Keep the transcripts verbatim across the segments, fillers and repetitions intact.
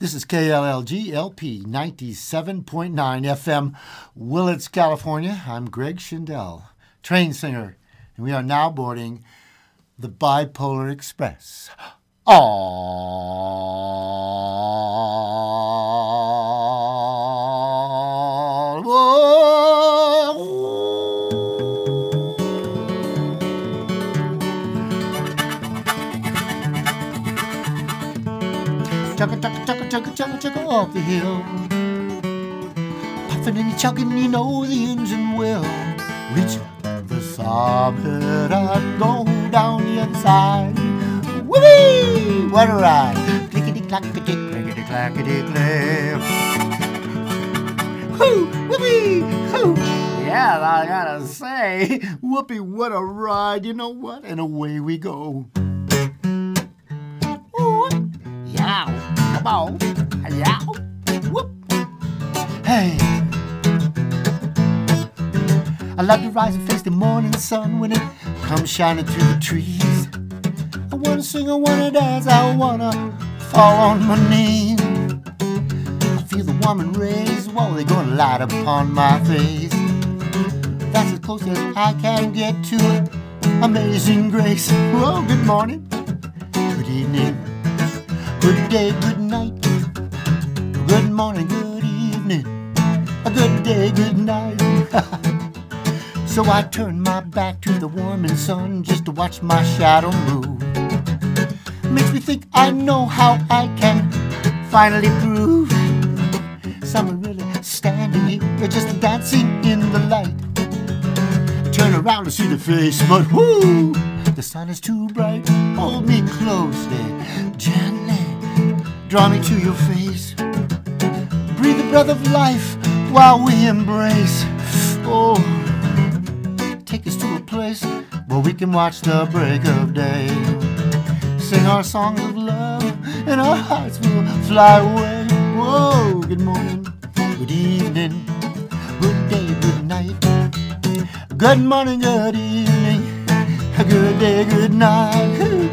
This is K L L G L P ninety-seven point nine F M, Willits, California. I'm Greg Schindel, train singer, and we are now boarding the Bipolar Express. All aboard. Chugga, chugga, chugga, chugga, chugga, chugga off the hill. Puffing and chugging, you know the engine will reach the summit and go down the other side. Whee! What a ride! Clickety clackety, clickety clackety clack. Whoo! Whoopee! Whoo! Yeah, I gotta say, whoopee, what a ride! You know what? And away we go. Ooh. Yow! Come on! Yow! Whoop! Hey! I love to rise and face the morning sun when it comes shining through the trees. I wanna sing, I wanna dance, I wanna fall on my knees. I feel the warming rays, whoa, they're gonna light upon my face. That's as close as I can get to it. Amazing grace. Whoa, good morning, good evening, good day, good night, good morning, good evening, a good day, good night. So I turn my back to the warming sun just to watch my shadow move. Makes me think I know how I can finally prove someone really standing here just dancing in the light. Turn around to see the face, but whoo, the sun is too bright. Hold me closely, gently, draw me to your face. Breathe the breath of life while we embrace. Oh, take us to a place where we can watch the break of day. Sing our songs of love and our hearts will fly away. Whoa, good morning, good evening, good day, good night. Good morning, good evening, good day, good night.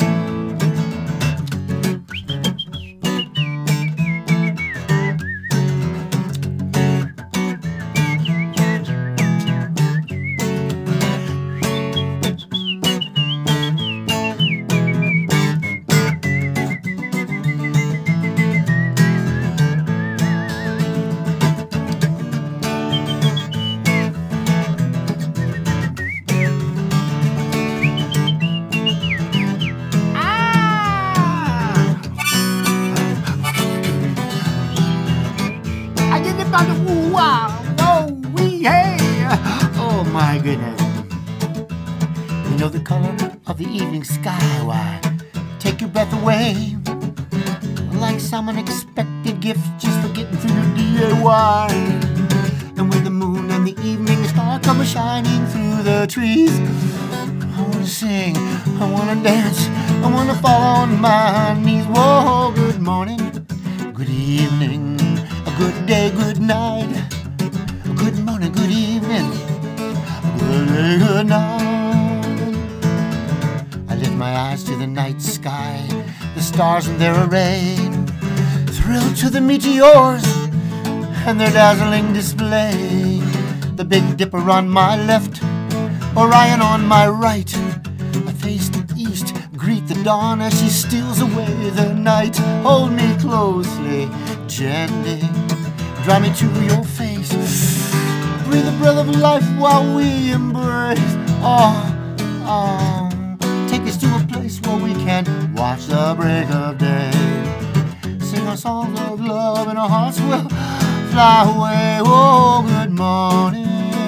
Oh my goodness. You know the color of the evening sky, why take your breath away. Like some unexpected gift just for getting through your D I Y. And with the moon and the evening star come shining through the trees, I wanna sing, I wanna dance, I wanna fall on my knees. Whoa, good morning, good evening, a good day, good night. Good morning, good evening, good day, good night. I lift my eyes to the night sky, the stars in their array, thrilled to the meteors and their dazzling display. The Big Dipper on my left, Orion on my right. I face the east, greet the dawn as she steals away the night. Hold me closely, gently, draw me to your face. Breathe the breath of life while we embrace. Oh, oh, take us to a place where we can watch the break of day. Sing our songs of love and our hearts will fly away. Oh, good morning,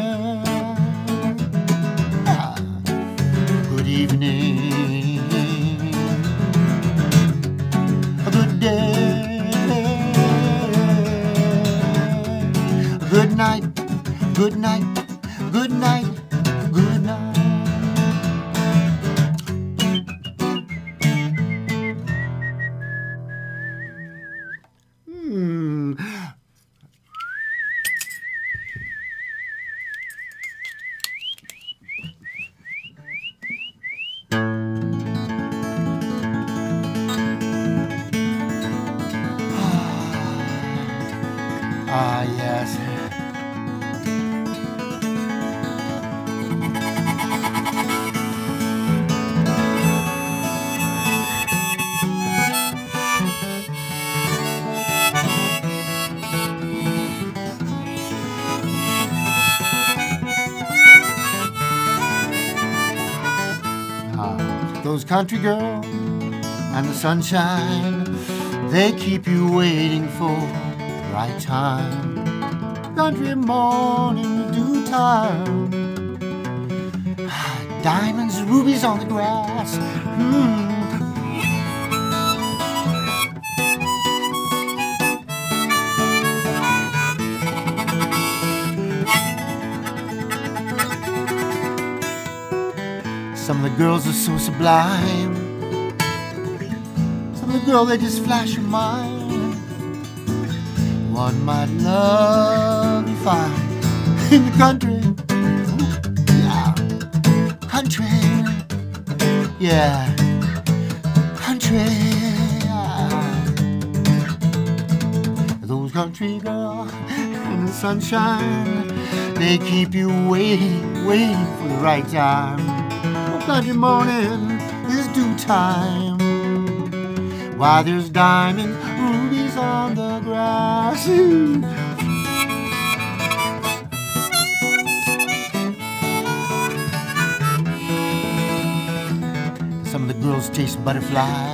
ah, good evening, a good day, a good night. Good night, good night, good night. Hmm. Ah, yes. Ah, those country girls and the sunshine, they keep you waiting for the right time. Country morning, due time. Diamonds, rubies on the grass. Mm. Some of the girls are so sublime. Some of the girls, they just flash your mind. One might love you fine in the country. Yeah, country. Yeah, country. Yeah. Those country girls in the sunshine, they keep you waiting, waiting for the right time. Country morning is due time. Why, there's diamond rubies on the grass. Some of the girls chase butterflies.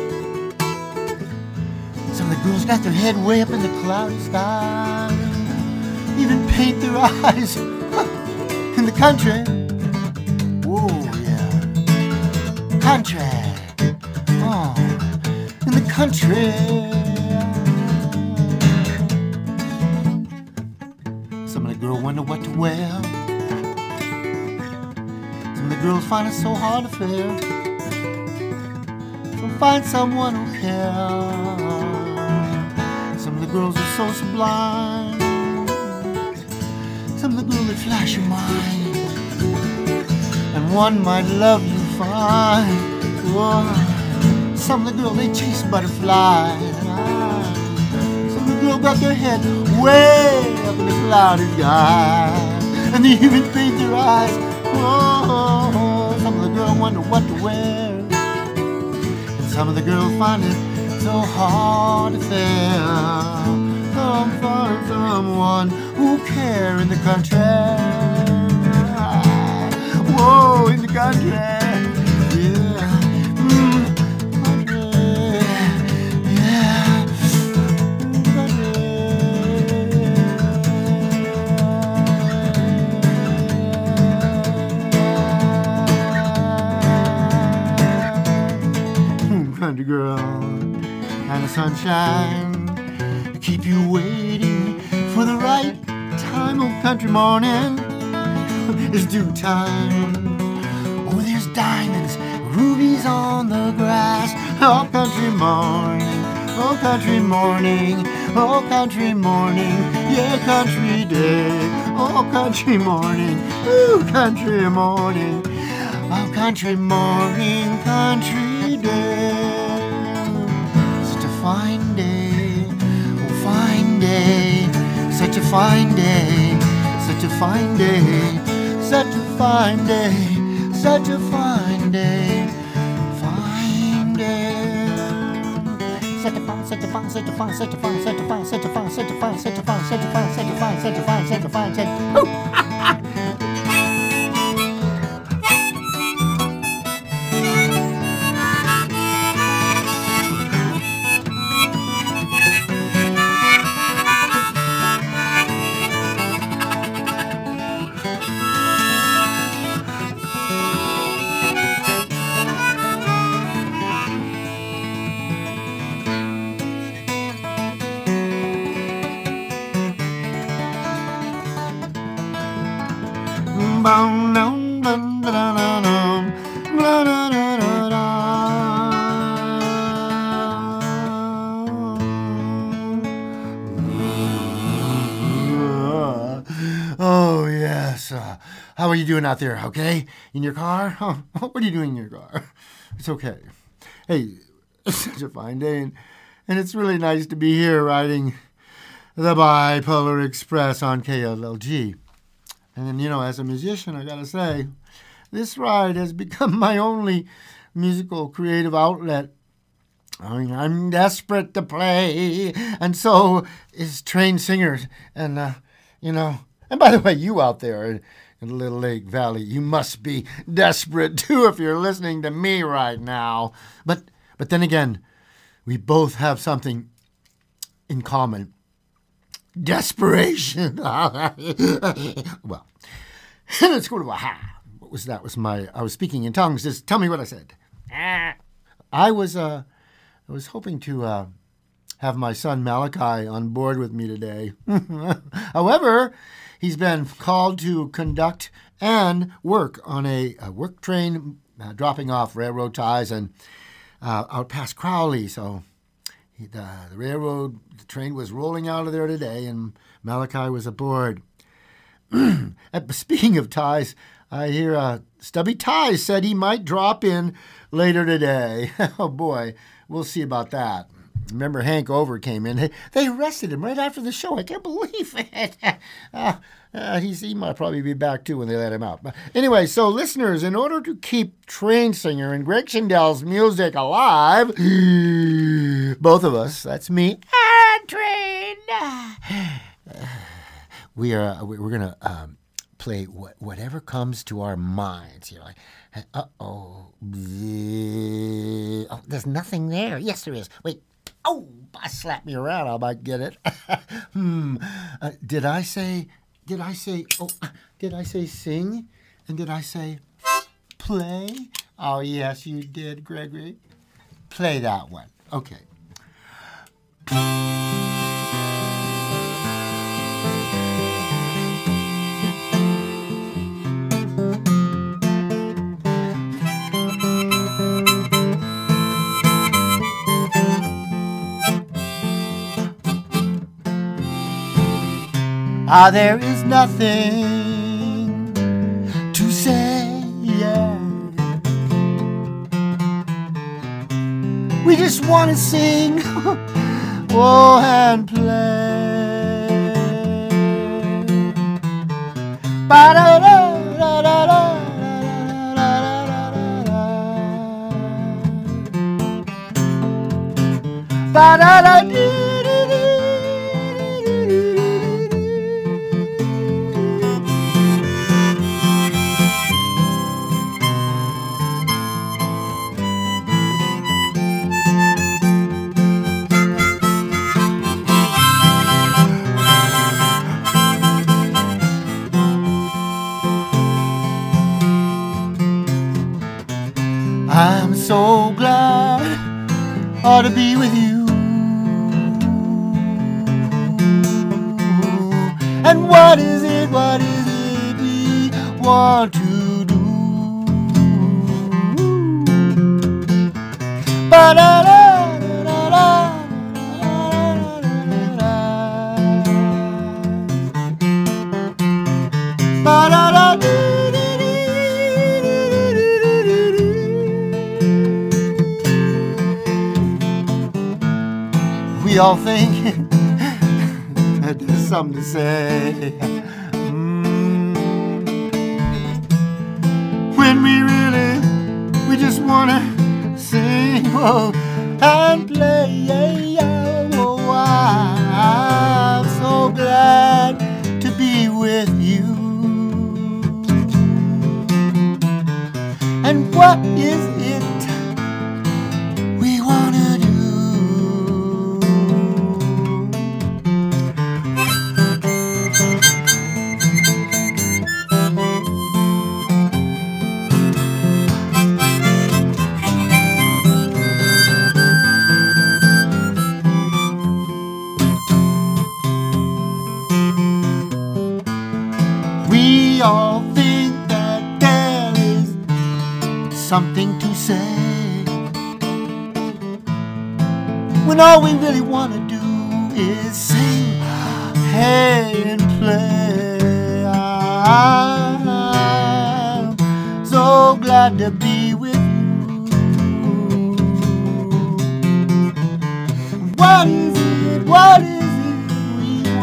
Some of the girls got their head way up in the cloudy sky. Even paint their eyes in the country. Whoa, yeah. Country. Oh, in the country. Some of the girls wonder what to wear. Some of the girls find it so hard to fare. So find someone who cares. Some of the girls are so sublime. Some of the girls that flash your mind. And one might love you fine. Whoa. Some of the girls, they chase butterflies. Some of the girls got their head way up in the cloudy sky. And they even paint their eyes. Whoa. Some of the girls wonder what to wear. And some of the girls find it so hard to fare. Come find someone who care in the country. Whoa, in the country. Yeah. Mm, country. Yeah. Country. Country girl and the sunshine keep you waiting for the right time. Oh, country morning is due time. Oh, there's diamonds, rubies on the grass. Oh, country morning, oh, country morning, oh, country morning, yeah, country day. Oh, country morning, ooh, country morning, oh, country morning, country day. Such a fine day, oh, fine day, such a fine day, such a fine day. Such a fine day, such a fine day, fine day. Such a fine, such a fine, such a fine, such a fine, such a fine, such a fine, such a fine, such a fine, such a fine, such a fine, such a fine, such a fine, such a fine. Oh, yes. Uh, how are you doing out there? Okay? In your car? Oh, what are you doing in your car? It's okay. Hey, it's such a fine day, and, and it's really nice to be here riding the Bipolar Express on K L L G. And then, you know, as a musician, I gotta say, this ride has become my only musical creative outlet. I mean, I'm desperate to play, and so is trained singers. And, uh, you know, and by the way, you out there in, in Little Lake Valley, you must be desperate too if you're listening to me right now. But, but then again, we both have something in common. Desperation. Well, let's go to aha. What was that? Was my I was speaking in tongues. Just tell me what I said. I was uh, I was hoping to uh, have my son Malachi on board with me today. However, he's been called to conduct and work on a, a work train uh, dropping off railroad ties and uh, out past Crowley. So. The, the railroad the train was rolling out of there today, and Malachi was aboard. Speaking of ties, I hear uh, Stubby Ties said he might drop in later today. Oh, boy, we'll see about that. Remember Hank Over came in. They arrested him right after the show. I can't believe it. Uh, uh, he's, he might probably be back, too, when they let him out. But anyway, so listeners, in order to keep Train Singer and Greg Schindele's music alive, both of us, that's me and Train, we are, we're going to um, play what, whatever comes to our minds. You're like, uh-oh. Oh, there's nothing there. Yes, there is. Wait. Oh, slap me around, I might get it. hmm. Uh, did I say, did I say, oh, did I say sing? And did I say play? Oh, yes, you did, Gregory. Play that one. Okay. Ah, there is nothing to say, yeah. We just want to sing, oh, and play. Ba-da-da-da-da-da. Ba-da-da-dee. I'm so glad ought to be with you. And what is it, what is it we want to do? Ba-da-da-da-da-da. Ba-da-da-da. We all think that there's something to say. Mm. When we really, we just want to sing, oh, and play. Yeah, oh, I'm so glad to be with you. And what is it we want to do? We all think that there is something to say, when all we really want to do is sing, hey, and play. I'm so glad to be with you. What is it, what is it we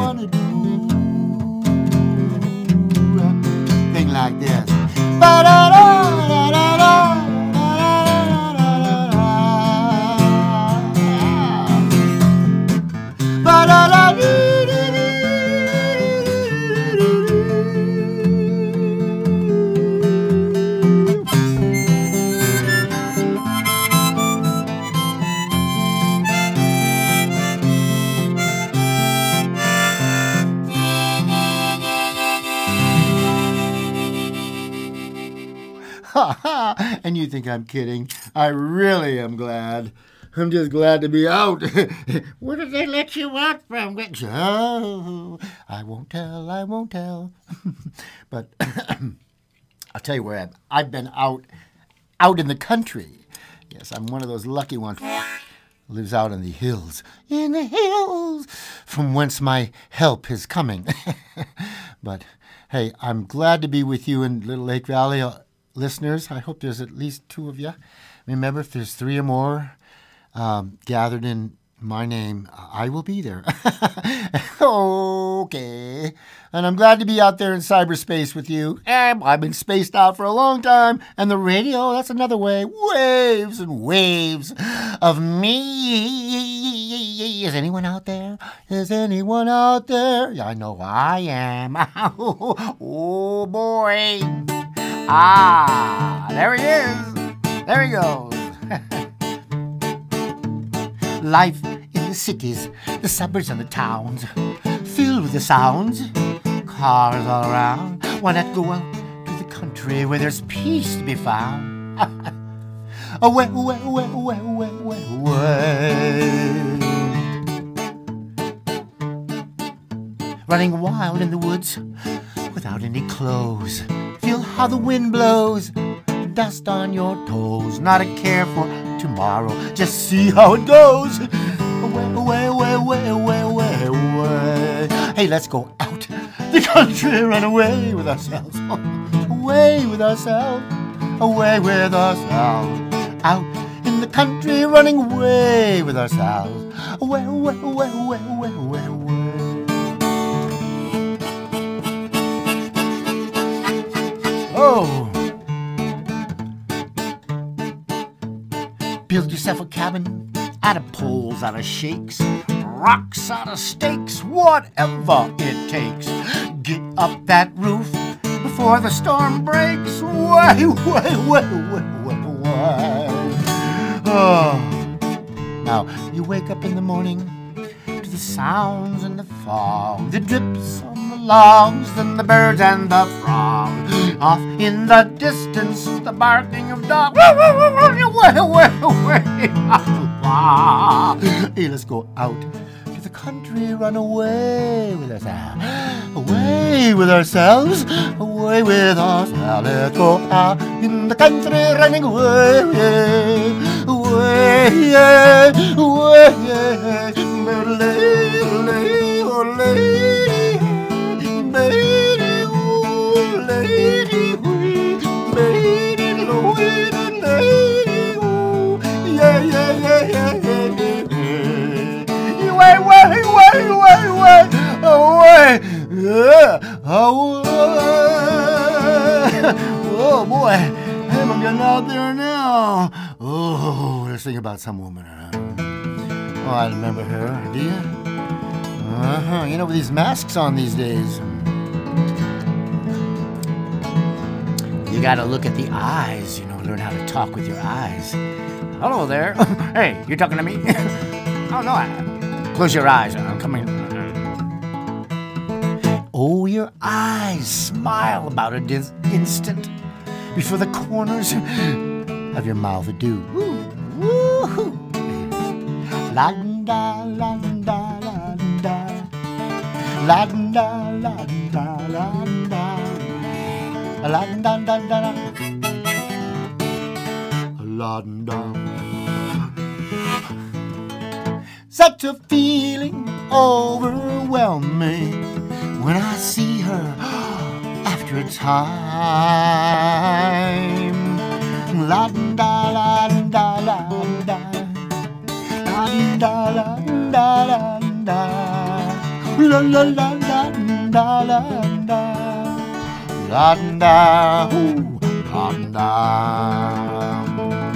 And you think I'm kidding? I really am glad. I'm just glad to be out. Where did they let you out from? Oh, I won't tell, I won't tell. But I'll tell you where I've, I've been out, out in the country. Yes, I'm one of those lucky ones. Lives out in the hills, in the hills, from whence my help is coming. But hey, I'm glad to be with you in Little Lake Valley. Uh, listeners, I hope there's at least two of you. Remember, if there's three or more um, gathered in my name, I will be there. Okay. And I'm glad to be out there in cyberspace with you. I've been spaced out for a long time. And the radio, that's another way. Waves and waves of me. Is anyone out there? Is anyone out there? Yeah, I know I am. Oh, boy. Ah, there he is. There he goes. Life in the cities, the suburbs and the towns, filled with the sounds, cars all around. Why not go out to the country where there's peace to be found? Away, away, away, away, away, away, away. Running wild in the woods without any clothes. Feel how the wind blows, dust on your toes. Not a care for tomorrow, just see how it goes. Away, away, away, away, away, away, away. Hey, let's go out the country, run away with ourselves. Away with ourselves, away with ourselves. Out in the country, running away with ourselves. Away, away, away, away, away, away, away. Oh. Build yourself a cabin out of poles, out of shakes, rocks, out of stakes, whatever it takes. Get up that roof before the storm breaks. Way, way, way, way, way, way. Oh. Now, you wake up in the morning to the sounds and the fog, the drips on the logs, and the birds and the frogs. Off in the distance, the barking of dogs. Way, way, way, way. Hey, let's go out to the country, run away with ourselves. Away with ourselves, away with ourselves. Let's go out in the country, running away, away, away, Way, way, way, way, way, away, yeah, away. Oh boy, hey, I'm getting out there now. Oh, let's think about some woman. Oh, I remember her, do you? Uh-huh, you know, with these masks on these days, you gotta look at the eyes, you know, learn how to talk with your eyes. Hello there. Hey, you talking to me? Oh, no, I... Close your eyes. I'm coming. Oh, your eyes smile about a dis- instant before the corners of your mouth do. Woo-hoo. La-da, la-da, la-da. La-da, la-da, la-da. La-da-da-da-da. La-da. Such a feeling overwhelming when I see her after a time. La da la da la da, la da la da la da, la la la la da la da, la da. da.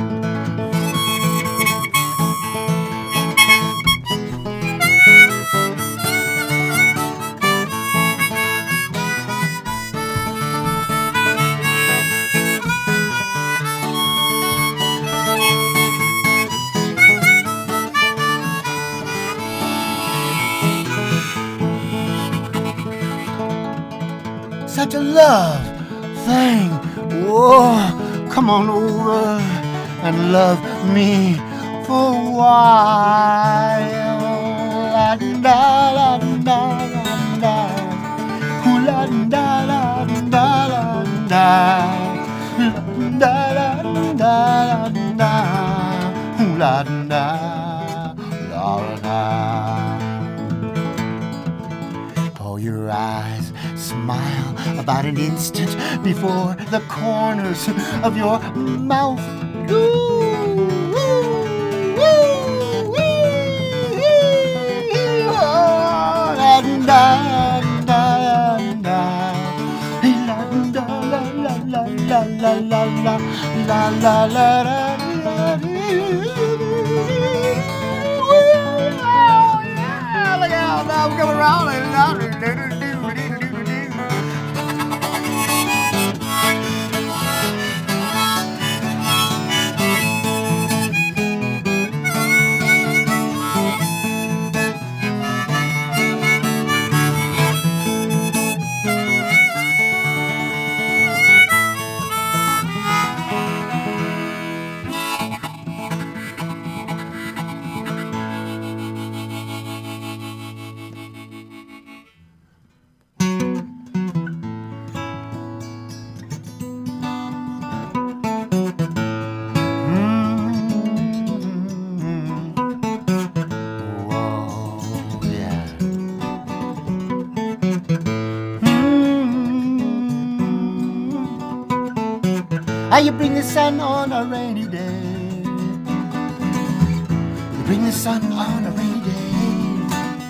Such a love thing. Whoa, come on over and love me for a while. La da la da la da, ooh la da la da la da, la da da da, ooh la da la da. Oh, your eyes smile about an instant before the corners of your mouth. Ooh, ooh, ooh, ooh, oh, la da da da, la da la la la la la la la la la la. Look out, now I'm coming around and how you bring the sun on a rainy day. You bring the sun on a rainy day.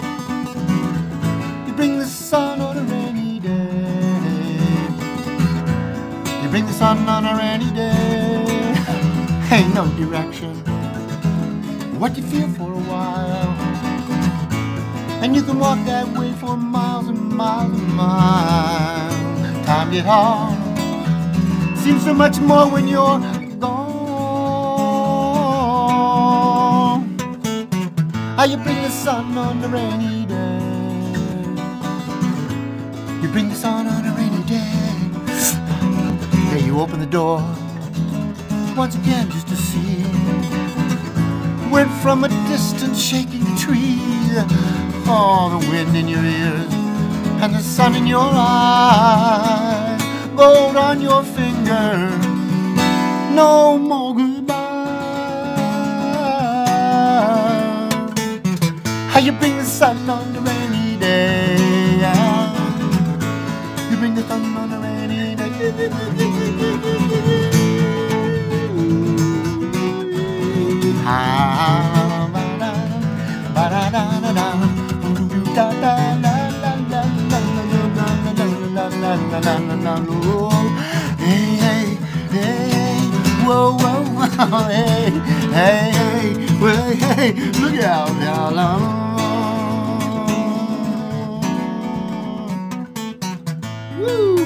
You bring the sun on a rainy day. You bring the sun on a rainy day. Ain't no direction. What you feel for a while. And you can walk that way for miles and miles and miles. Time get hard. Seems so much more when you're gone. How you bring the sun on a rainy day. You bring the sun on a rainy day. Yeah, you open the door once again just to see. Went from a distant shaking tree. Oh, the wind in your ears and the sun in your eyes. Gold on your finger, no more goodbye. How you bring the sun on the rainy day. You bring the sun on the rainy day. Ah, ba-da, ba-da-da-da-da, da-da-da-da. Hey, hey, hey, whoa, whoa, whoa, hey, hey, hey, well, hey, look out now, now. Woo!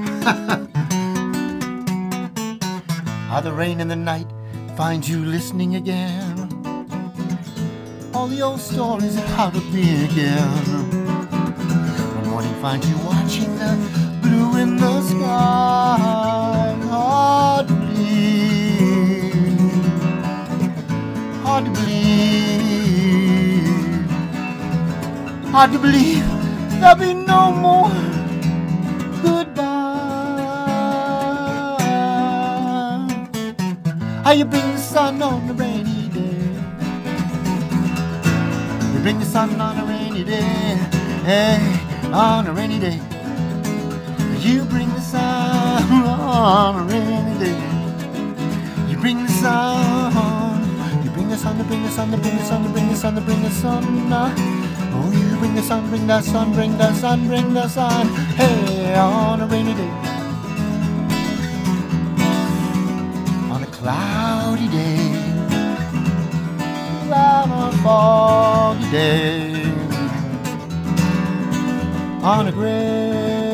How the rain in the night finds you listening again. All the old stories of how to be again. Morning finds you watching the blue in the sky. Hard to believe, hard to believe, hard to believe there'll be no more goodbye. How you bring the sun on a rainy day. You bring the sun on a rainy day. Hey, on a rainy day. You bring the sun on a rainy day. You bring the sun. You bring the sun to bring the sun to bring the sun to bring the sun to bring the sun. Oh, you bring the sun, bring the sun, bring the sun, bring the sun. Hey, on a rainy day. cloudy day, cloud on a foggy day, on a gray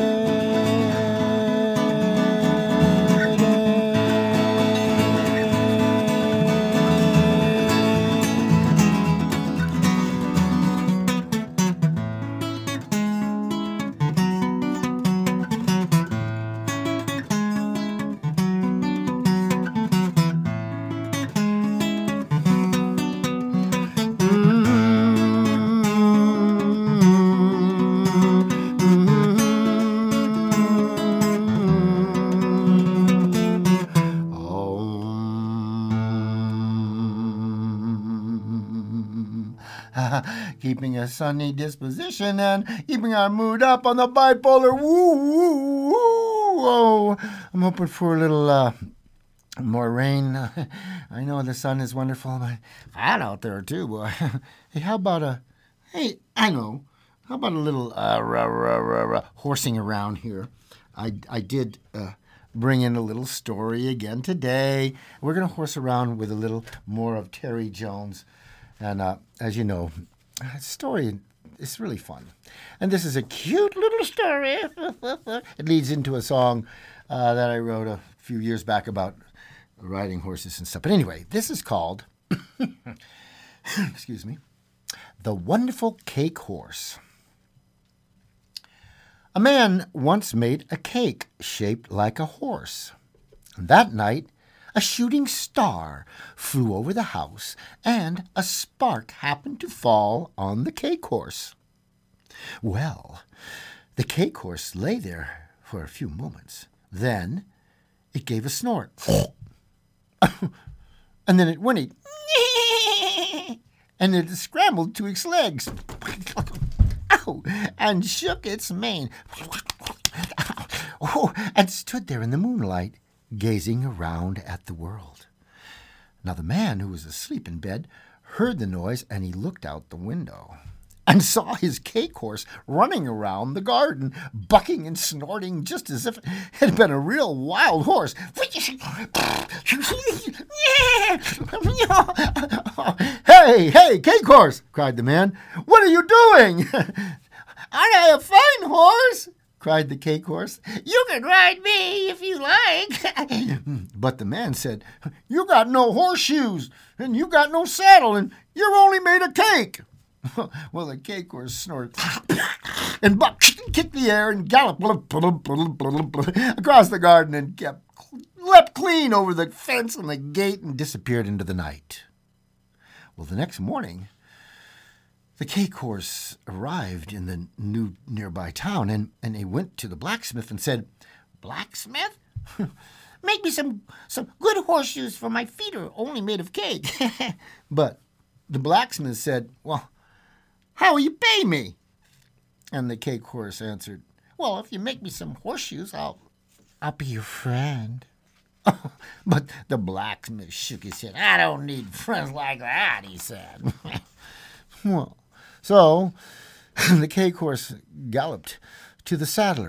keeping a sunny disposition and keeping our mood up on the bipolar. Woo, woo, woo. Oh, I'm hoping for a little uh, more rain. I know the sun is wonderful, but hot out there too, boy. Hey, how about a? Hey, I know. How about a little uh, rah, rah, rah, rah, horsing around here? I I did uh, bring in a little story again today. We're gonna horse around with a little more of Terry Jones, and uh, as you know. Story is really fun. And this is a cute little story. It leads into a song uh, that I wrote a few years back about riding horses and stuff. But anyway, this is called, excuse me, The Wonderful Cake Horse. A man once made a cake shaped like a horse. That night, a shooting star flew over the house, and a spark happened to fall on the cake horse. Well, the cake horse lay there for a few moments. Then it gave a snort. And then it whinnied. And it scrambled to its legs. Ow! And shook its mane. Oh, and stood there in the moonlight, gazing around at the world. Now the man, who was asleep in bed, heard the noise, and he looked out the window and saw his cake horse running around the garden, bucking and snorting just as if it had been a real wild horse. Hey, hey, cake horse, cried the man. What are you doing? Aren't I a fine horse? Cried the cake horse. You can ride me if you like. But the man said, you got no horseshoes, and you got no saddle, and you're only made of cake. Well, the cake horse snorted and bucked, kicked the air, and galloped across the garden and kept leapt clean over the fence and the gate and disappeared into the night. Well, the next morning, the cake horse arrived in the new nearby town, and, and he went to the blacksmith and said, Blacksmith, make me some, some good horseshoes, for my feet are only made of cake. But the blacksmith said, well, how will you pay me? And the cake horse answered, well, if you make me some horseshoes, I'll, I'll be your friend. But the blacksmith shook his head. I don't need friends like that, he said. Well, so the cake horse galloped to the saddler.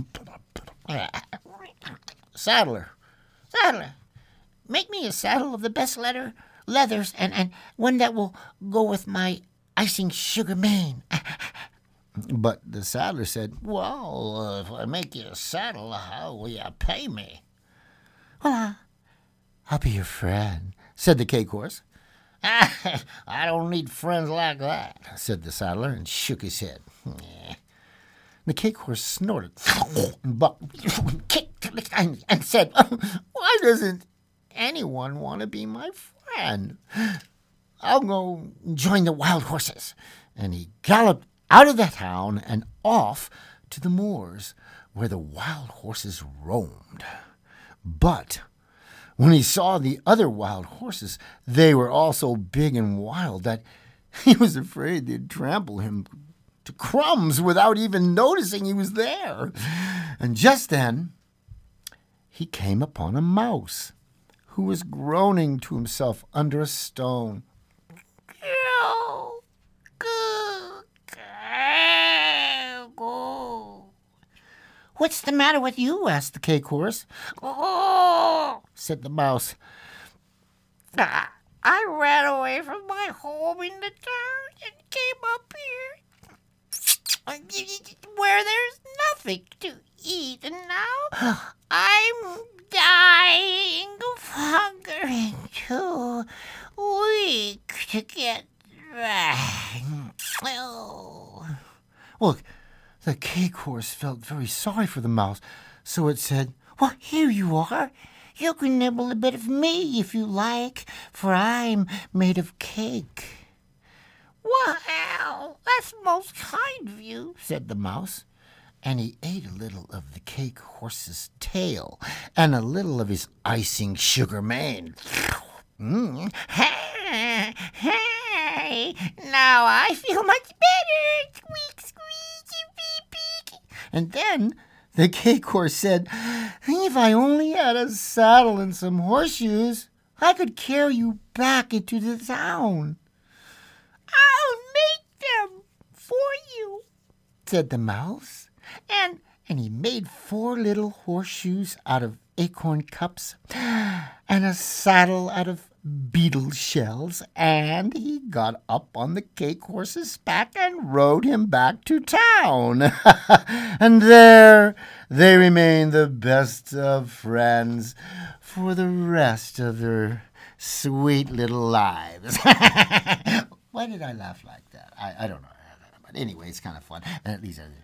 Saddler, saddler, make me a saddle of the best leather, leathers and, and one that will go with my icing sugar mane. But the saddler said, well, uh, if I make you a saddle, how will you pay me? Well, uh, I'll be your friend, said the cake horse. I don't need friends like that, said the saddler, and shook his head. The cake horse snorted and bucked, kicked, and said, why doesn't anyone want to be my friend? I'll go join the wild horses. And he galloped out of the town and off to the moors where the wild horses roamed. But when he saw the other wild horses, they were all so big and wild that he was afraid they'd trample him to crumbs without even noticing he was there. And just then, he came upon a mouse who was groaning to himself under a stone. What's the matter with you? Asked the cake horse. Oh, said the mouse. I, I ran away from my home in the town and came up here where there's nothing to eat, and now I'm dying of hunger and too weak to get back. Oh. Look, the cake horse felt very sorry for the mouse, so it said, "Well, here you are. You can nibble a bit of me if you like, for I'm made of cake." "Well, that's most kind of you," said the mouse, and he ate a little of the cake horse's tail and a little of his icing sugar mane. Mm. Hey, hey, now I feel much better. Squeak, squeak, beep, beep. And then the cake horse said, "If I only had a saddle and some horseshoes, I could carry you back into the town." "I'll make them for you," said the mouse. And, and he made four little horseshoes out of acorn cups and a saddle out of beetle shells, and he got up on the cake horse's back and rode him back to town. And there they remained the best of friends for the rest of their sweet little lives. Why did I laugh like that? I, I don't know. But anyway, it's kind of fun. At least I...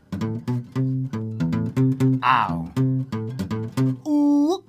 Ow. Ooh.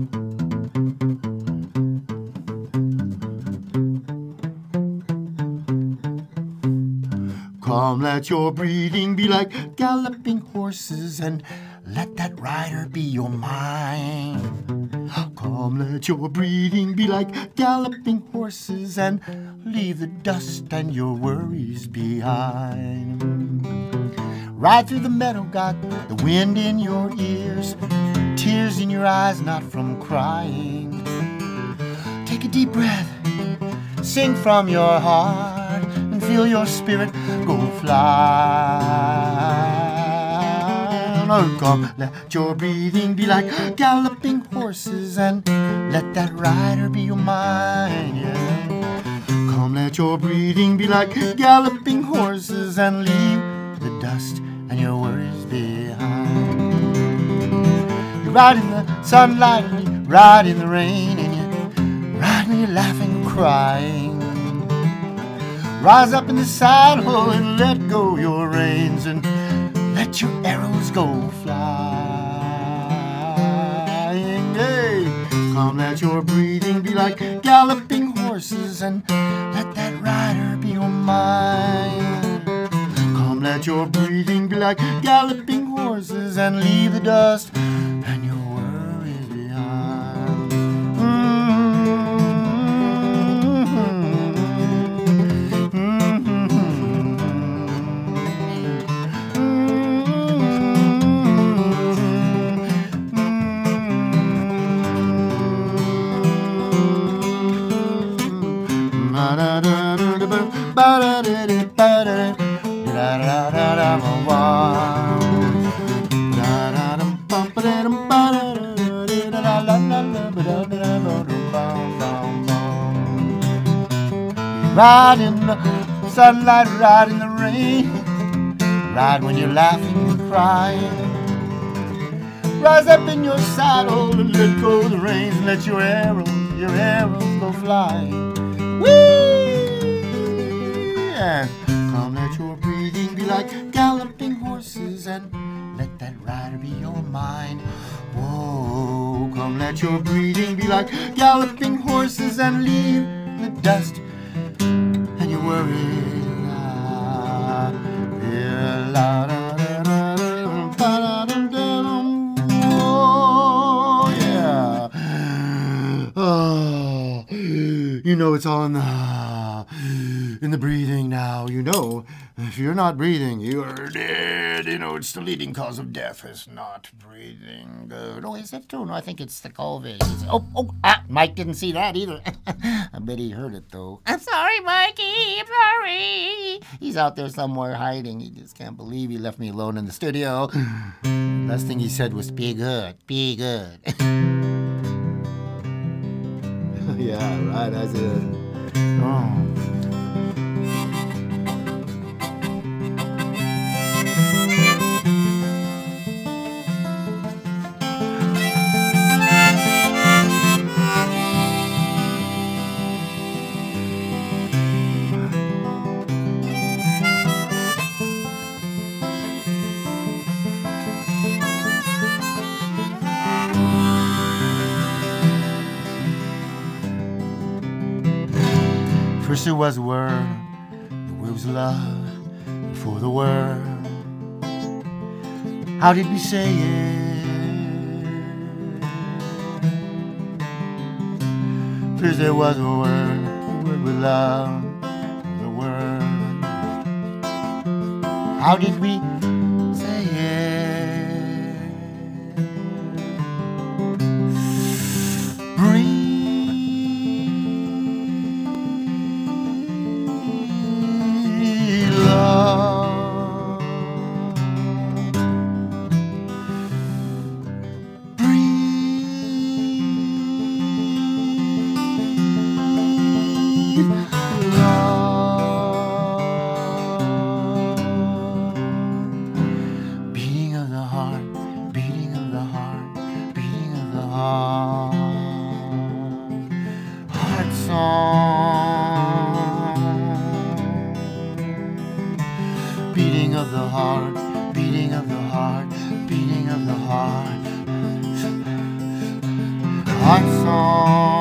Come, let your breathing be like galloping horses, and let that rider be your mind. Come, let your breathing be like galloping horses, and leave the dust and your worries behind. Ride through the meadow, got the wind in your ears, tears in your eyes, not from crying. Take a deep breath, sing from your heart, and feel your spirit go fly. Oh, come, let your breathing be like galloping horses, and let that rider be your mind, yeah. Come, let your breathing be like galloping horses, and leave the dust and your worries behind. You ride in the sunlight, and you ride in the rain, and you ride when you're laughing and crying. Rise up in the saddle and let go your reins, and let your arrows go flying. Hey, come, let your breathing be like galloping horses, and let that rider be your mind. Come, let your breathing be like galloping horses, and leave the dust and your worries behind. Ride in the sunlight, ride in the rain, ride when you're laughing and crying. Rise up in your saddle and let go the reins, and let your arrows, your arrows go flying. Whee! And come, let your breathing be like galloping horses, and let that rider be your mind. Whoa, come, let your breathing be like galloping horses, and leave the dust and your worries. Oh, yeah. Oh, you know it's all in the, in the breathing now. You know, if you're not breathing, you are dead. You know, it's the leading cause of death is not breathing good. Oh, is that true? No, I think it's the COVID. It's, oh, oh, ah, Mike didn't see that either. I bet he heard it, though. I'm sorry, Mikey. I'm sorry. He's out there somewhere hiding. He just can't believe he left me alone in the studio. Last thing he said was, be good, be good. Yeah, right, I said. Oh. First it was a word, the word was love for the word. How did we say it? First there was a word, the word was love for the word. How did we say it? Breathe. Beating of the heart, beating of the heart, beating of the heart, heart song. Beating of the heart, beating of the heart, beating of the heart, heart song.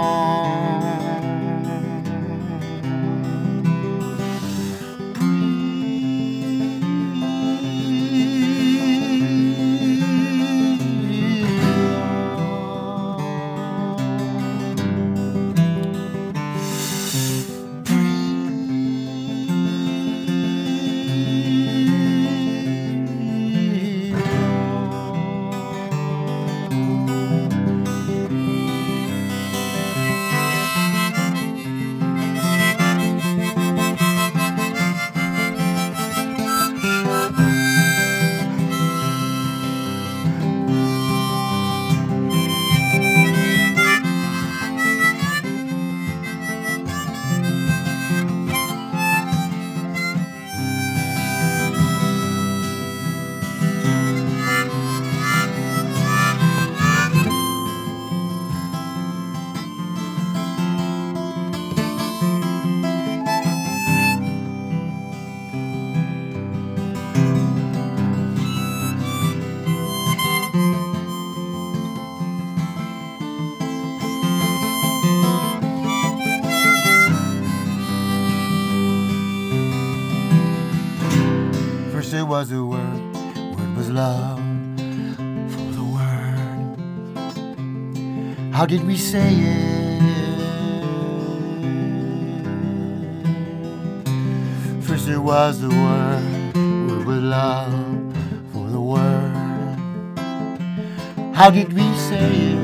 First it was a word, word was love for the word. How did we say it? First it was the word, word was love for the word. How did we say it?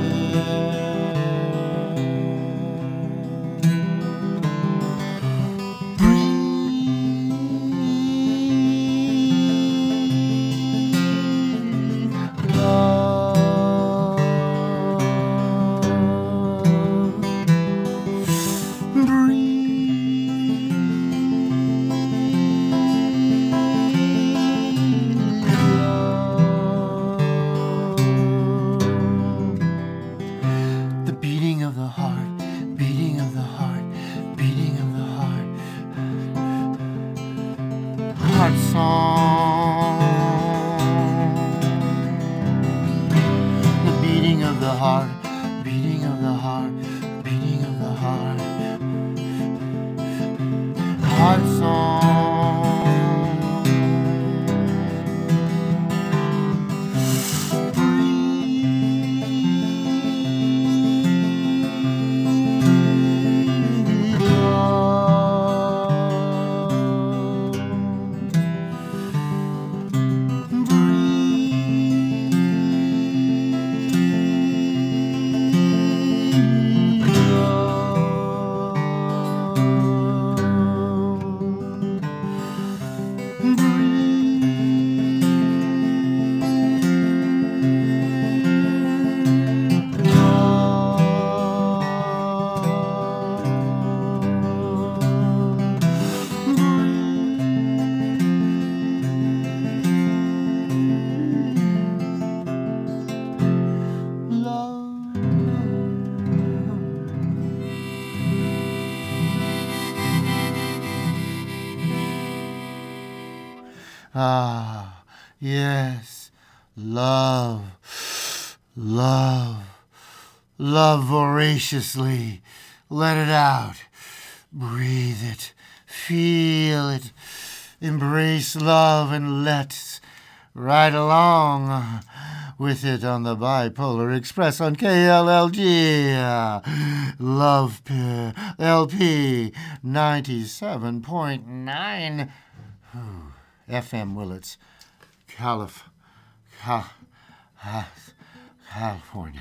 Ah, yes. Love. Love. Love voraciously. Let it out. Breathe it. Feel it. Embrace love and let's ride along with it on the Bipolar Express on K L L G. Love L P ninety-seven point nine F M Willits, Calif- Cal- California.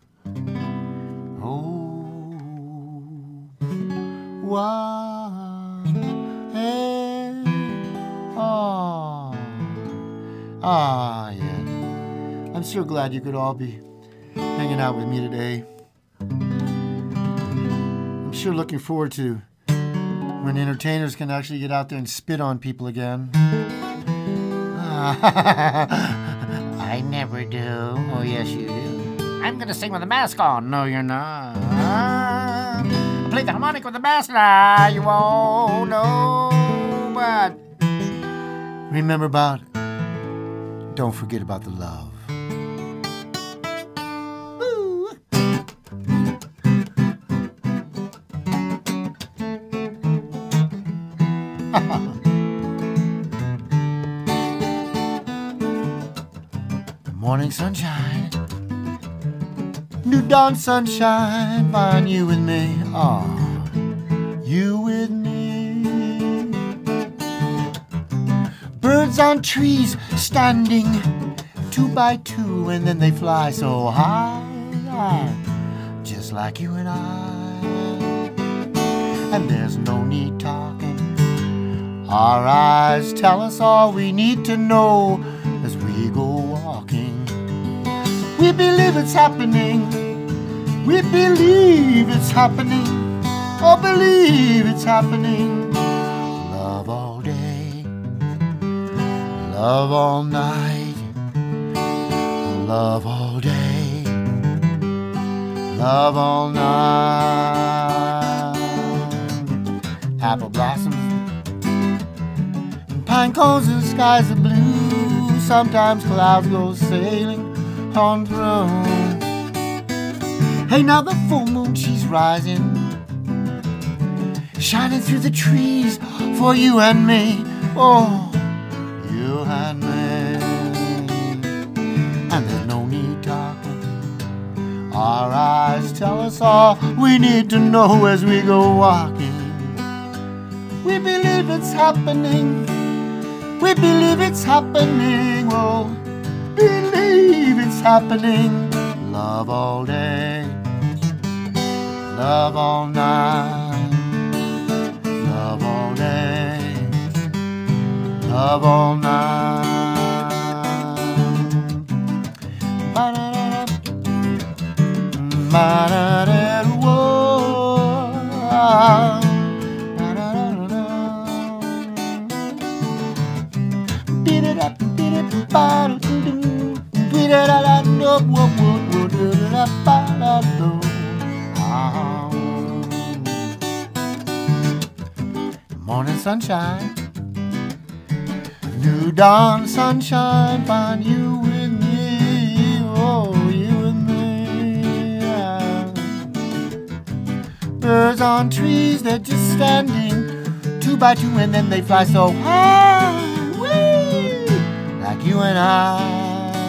Oh, wow, hey, oh, ah, yeah. I'm so glad you could all be hanging out with me today. I'm sure looking forward to when entertainers can actually get out there and spit on people again. I never do. Oh, yes, you do. I'm gonna sing with a mask on. No, you're not. Play the harmonic with a mask. Nah, you won't know. But remember about, don't forget about the love. Morning sunshine, new dawn sunshine, find you with me, ah, you with me. Birds on trees standing two by two, and then they fly so high, high, just like you and I. And there's no need talking, our eyes tell us all we need to know as we go walking. We believe it's happening. We believe it's happening. Oh, believe it's happening. Love all day. Love all night. Love all day. Love all night. Apple blossoms and pine cones and skies are blue. Sometimes clouds go sailing on through. Hey, now the full moon, she's rising, shining through the trees for you and me. Oh, you and me. And there's no need talking, our eyes tell us all we need to know as we go walking. We believe it's happening. We believe it's happening. Oh, believe it's happening. Love all day, love all night, love all day, love all night. Ba-da-da-da, ba-da-da-da-whoa. Ba-da-da-da-da. Beat-it-up, beat-it-ba-da-doo-doo. Morning sunshine, new dawn sunshine, find you with me, oh, you and me. Birds on trees, they're just standing two by two, and then they fly so high, whee, like you and I.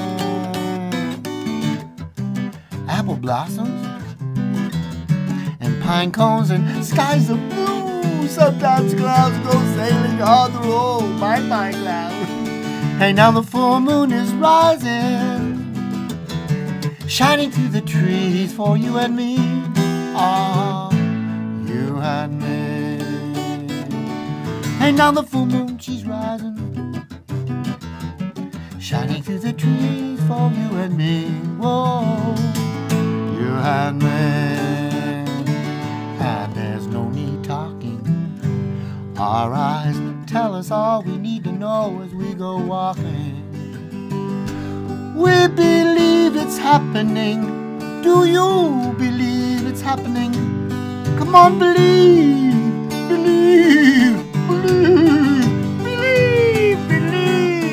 Apple blossoms and pine cones and skies of blue. Sometimes clouds go sailing on the road, my my cloud. Hey, now the full moon is rising, shining through the trees for you and me. Ah, you and me. Hey, now the full moon, she's rising, shining through the trees for you and me. Whoa, you and me. And there's no need talking, our eyes tell us all we need to know as we go walking. We believe it's happening. Do you believe it's happening? Come on, believe, believe, believe, believe, believe.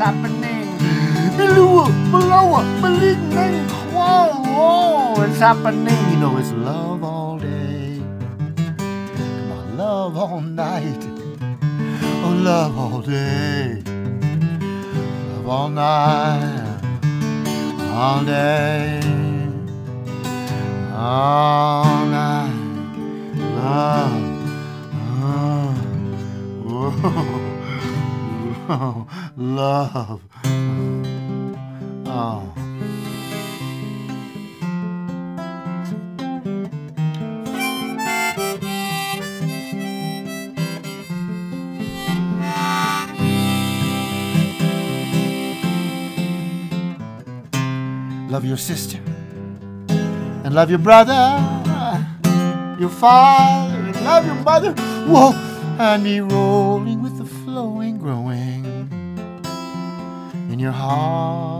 happening. Below, below, believing, whoa, whoa, it's happening. You know it's love all day. Come on, love all night. Oh, love all day. Love all night. All day. All night. Love. Oh, oh, love. Oh. Love your sister and love your brother, your father and love your mother. Whoa, and be rolling with the flowing, growing in your heart.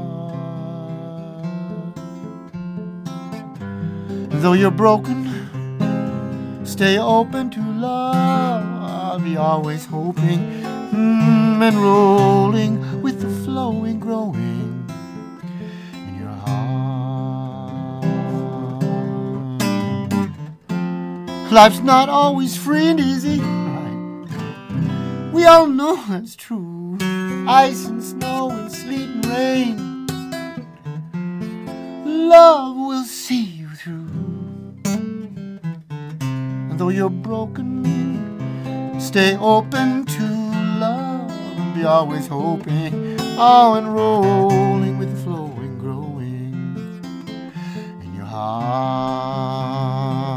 Though you're broken, stay open to love. I'll be always hoping mm, and rolling with the flowing, growing in your heart. Life's not always free and easy. We all know that's true. Ice and snow and sleet and rain. Love will see you through. And though you're broken, stay open to love. Be always hoping, oh, and rolling with the flowing, growing in your heart.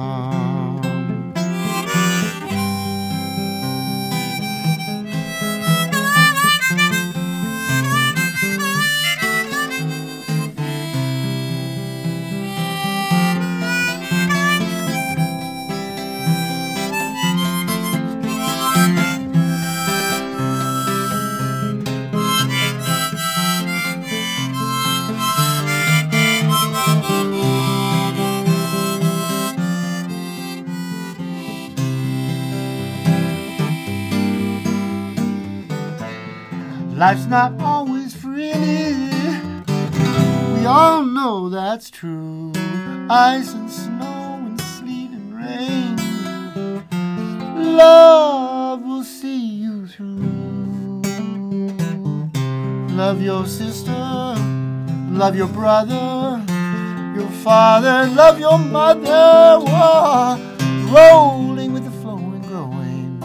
Life's not always free and easy. We all know that's true. Ice and snow and sleet and rain. Love will see you through. Love your sister, love your brother, your father, love your mother. Whoa. Rolling with the flowing, growing.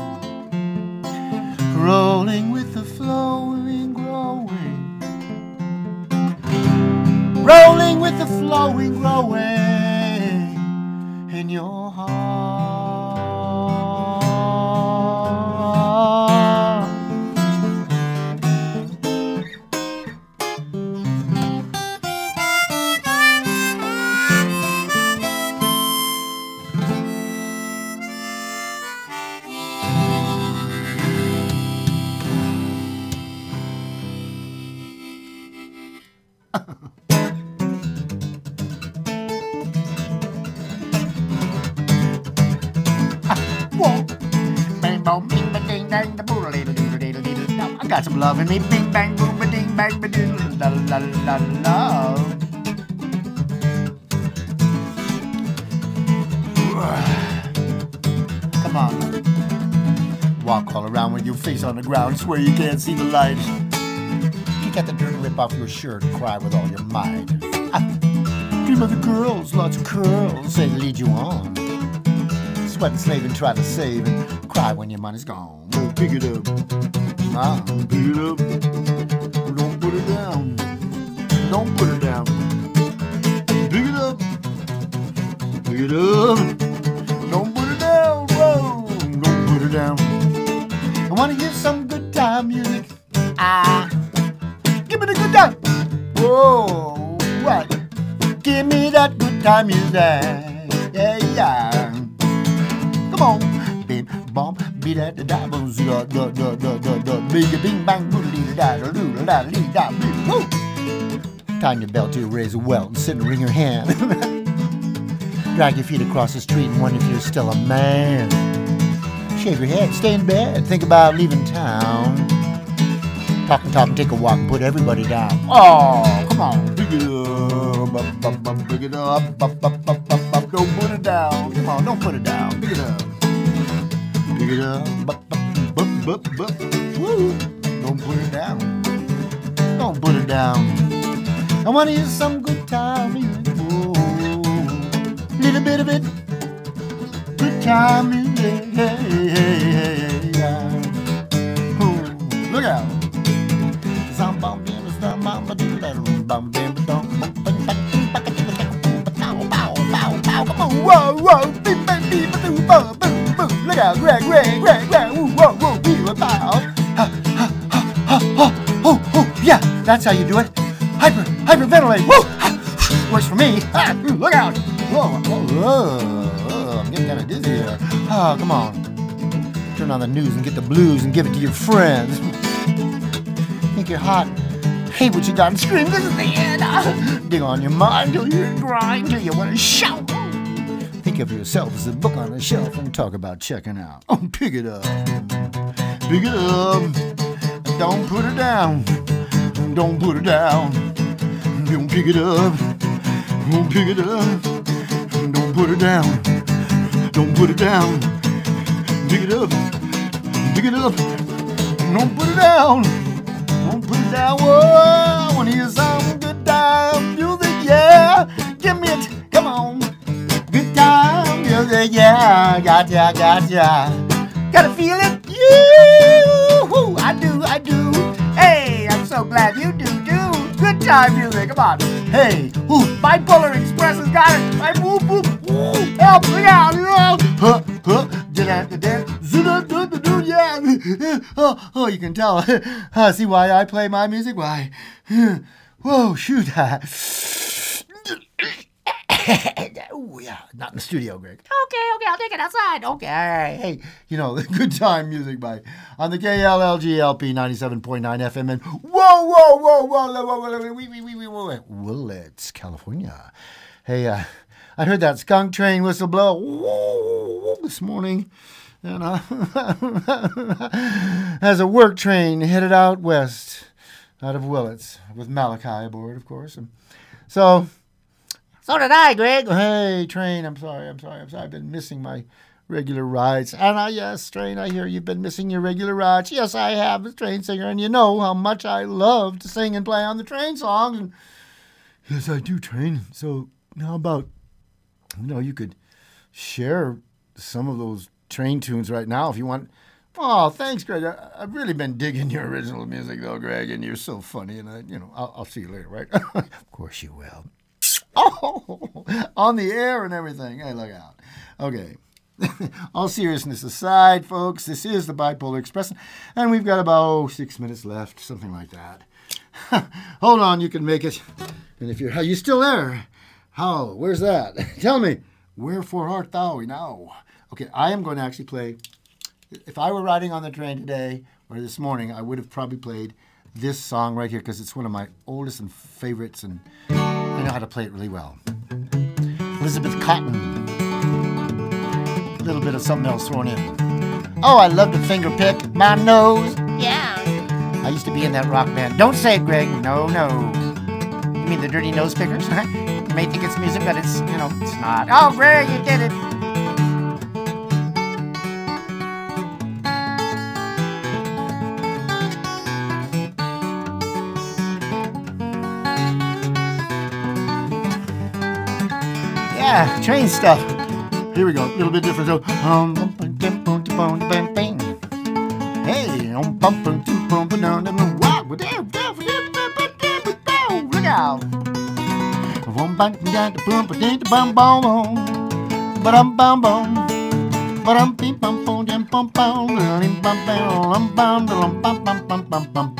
Rolling with the flowing, growing. Rolling with the flowing, growing in your heart. I got some love in me. Bing bang boom ba ding bang ba doo la la la la. Come on. Walk all around with your face on the ground. Swear you can't see the light. Kick out the dirt, rip off your shirt, cry with all your might. Dream of the girls, lots of curls, say to lead you on. Sweat and slave and try to save and cry when your money's gone. Pick it up. Ah, pick it up. Don't put it down. Don't put it down. Pick it up. Pick it up. Don't put it down. Whoa. Don't put it down. I want to hear some good time music. Ah. Give me the good time. Whoa. What? Give me that good time music. Yeah, yeah. Come on. Bim, bom, be that the diamonds, da, da, da, da, da, da, bing, bing, bang, boodly, da, da, da, da, da, da, woo. Time your belt to your razor welt and sit and wring your hand. Drag your feet across the street and wonder if you're still a man. Shave your head, stay in bed, think about leaving town. Talk and talk and take a walk and put everybody down. Oh, come on. Pick it up. Up, up, up, pick it up. Up, up, up, up, up. Don't put it down. Come on, don't put it down. Pick it up. Pick it up. Up, up, up, up, up. Woo. Don't put it down. Don't put it down. I want to hear some good time music. Whoa. Little bit of it. Good time music. Hey, hey, hey, hey. Ooh, look out. Whoa, whoa, beep, beep, beep, boom, boom, boom, boom. Look out, Greg, Greg, Greg, Greg, whoa, whoa, whoa, beep, bow. Ha, ha, ha, ha, ha, oh, oh, yeah, that's how you do it. Hyper, hyperventilate, whoa, works for me. Ah, look out. Whoa, whoa, whoa, whoa, I'm getting kind of dizzy here. Oh, come on. Turn on the news and get the blues and give it to your friends. Think you're hot. Hate what you got and scream, this is the end. Dig on your mind till you grind, till you want to shout. Think of yourself as a book on a shelf and talk about checking out. Oh, pick it up. Pick it up. Don't put it down. Don't put it down. Don't pick it up. Don't pick it up. Don't put it down. Don't put it down. Pick it up. Pick it up. Don't put it down. Don't put it down. Whoa, I want to hear some good time music, yeah. Give me it. Come on. Good time music, yeah. Gotcha, gotcha. Gotta feel it? Yeah. I do, I do. Hey, I'm so glad you do, do. Good time music. Come on. Hey, ooh, Bipolar Express has got it. I whoop, whoop, whoop. Help me out. Huh, huh. Yeah. Oh, oh, you can tell. Uh, see why I play my music? Why? Whoa, shoot. Oh, yeah, not in the studio, Greg. Okay, okay, I'll take it outside. Okay, all right. Hey, you know, the good time music by on the K L L G L P ninety-seven point nine F M and whoa, whoa, whoa, whoa, whoa, whoa, whoa, wee, wee, wee, wee, whoa, Willits, California. Hey, uh, I heard that skunk train whistle blow whoa, this morning. And uh, as a work train headed out west, out of Willits, with Malachi aboard, of course. And so, so did I, Greg. Hey, train, I'm sorry, I'm sorry, I'm sorry. I've been missing my regular rides. And I, yes, train, I hear you've been missing your regular rides. Yes, I have, a train singer, and you know how much I love to sing and play on the train songs. And yes, I do, train. So how about, you know, you could share some of those train tunes right now if you want. Oh, thanks, Greg. I, I've really been digging your original music, though, Greg, and you're so funny. And I, you know, I'll, I'll see you later, right? Of course you will. Oh, on the air and everything. Hey, look out. Okay. All seriousness aside, folks, this is the Bipolar Express, and we've got about oh, six minutes left, something like that. Hold on, you can make it. And if you're, are you still there? How? Where's that? Tell me. Wherefore art thou now? Okay, I am going to actually play, if I were riding on the train today, or this morning, I would have probably played this song right here, because it's one of my oldest and favorites, and I know how to play it really well. Elizabeth Cotton. A little bit of something else thrown in. Oh, I love to finger pick my nose. Yeah. I used to be in that rock band. Don't say it, Greg. No, no. You mean the Dirty Nose Pickers? You may think it's music, but it's, you know, it's not. Oh, Greg, you did it. Yeah, train stuff. Here we go. A little bit different. So, um, hey, um, bump, bump, bump, bump, wow, look out. Bum, bum, bum, bum, bum, bum, bum, bum, beep, bum, bum, bum, bum, bum, bum, bum, bum, bum, bum, bum, bum.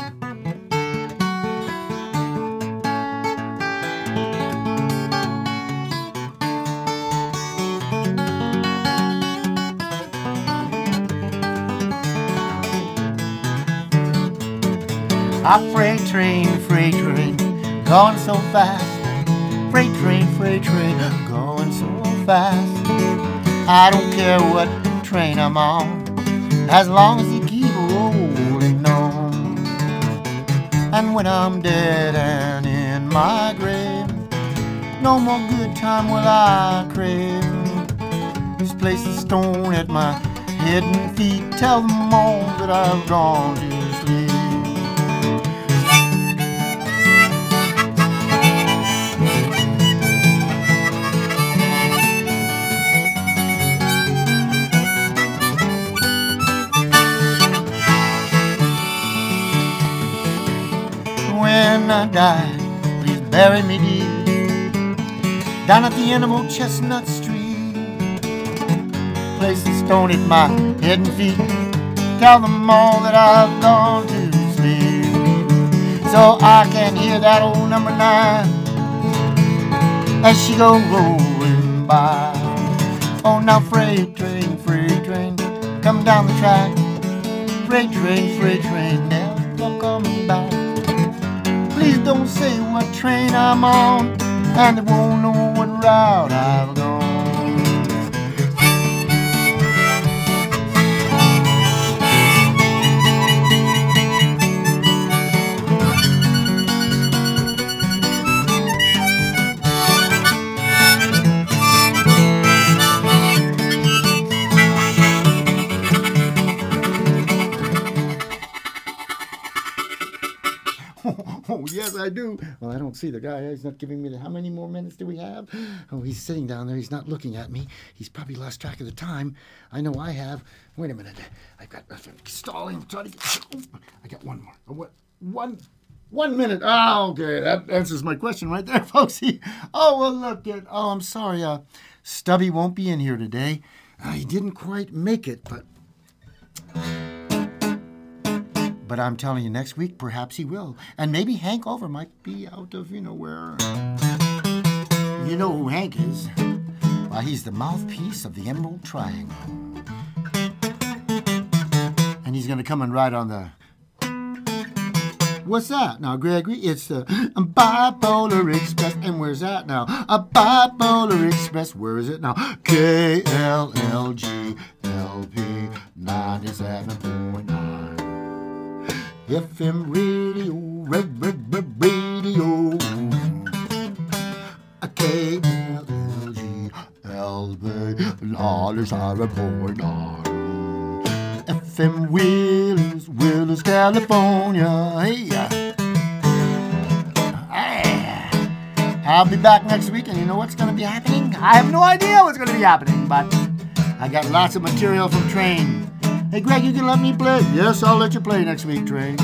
A freight train, freight train, going so fast. Freight train, freight train, going so fast. I don't care what train I'm on, as long as you keep rolling on. And when I'm dead and in my grave, no more good time will I crave. Just place a stone at my head and feet, tell them all that I've gone to sleep. When I die, please bury me deep down at the end of old Chestnut Street. Place a stone at my head and feet, tell them all that I've gone to sleep. So I can hear that old number nine as she goes rolling by. Oh, now freight train, freight train, coming down the track. Freight train, freight train, never coming back. Please don't say what train I'm on, and they won't know what route I've gone. Oh, yes, I do. Well, I don't see the guy. He's not giving me the... How many more minutes do we have? Oh, he's sitting down there. He's not looking at me. He's probably lost track of the time. I know I have. Wait a minute. I've got... I'm stalling. Trying to get... I got one more. What? One... One minute. Oh, okay. That answers my question right there, folks. He, oh, well, look at... Oh, I'm sorry. Uh, Stubby won't be in here today. Uh, he didn't quite make it, but... But I'm telling you, next week, perhaps he will. And maybe Hank Over might be out of, you know, where... You know who Hank is. Why, he's the mouthpiece of the Emerald Triangle. And he's going to come and ride on the... What's that now, Gregory? It's the Bipolar Express. And where's that now? A Bipolar Express. Where is it now? K L L G L P ninety-seven point nine. F M radio, red, red, red radio. K L L G L P ninety-seven point nine. F M Willis, Willis, California. Hey, hey. I'll be back next week, and you know what's going to be happening? I have no idea what's going to be happening, but I got lots of material from Train. Hey, Greg, you can let me play? Yes, I'll let you play next week, Train.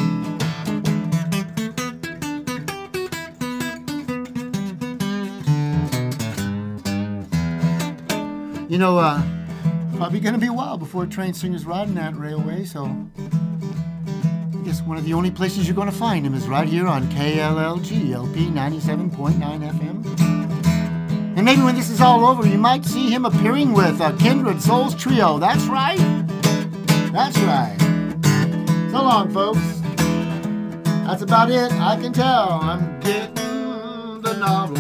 You know, uh, probably going to be a while before Train Singer's riding that railway, so I guess one of the only places you're going to find him is right here on K L L G L P ninety-seven point nine F M. And maybe when this is all over, you might see him appearing with a Kindred Souls Trio. That's right. That's right. So long, folks. That's about it. I can tell. I'm getting the novel.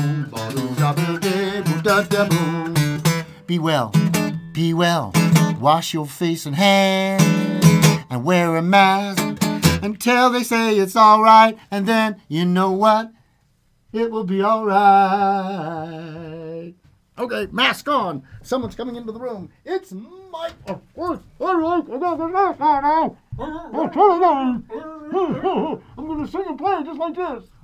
Be well. Be well. Wash your face and hands and wear a mask until they say it's all right. And then, you know what? It will be all right. Okay, mask on. Someone's coming into the room. It's Mike. Oh, oh, all right, I got the mask on now. I'm going to sing and play just like this.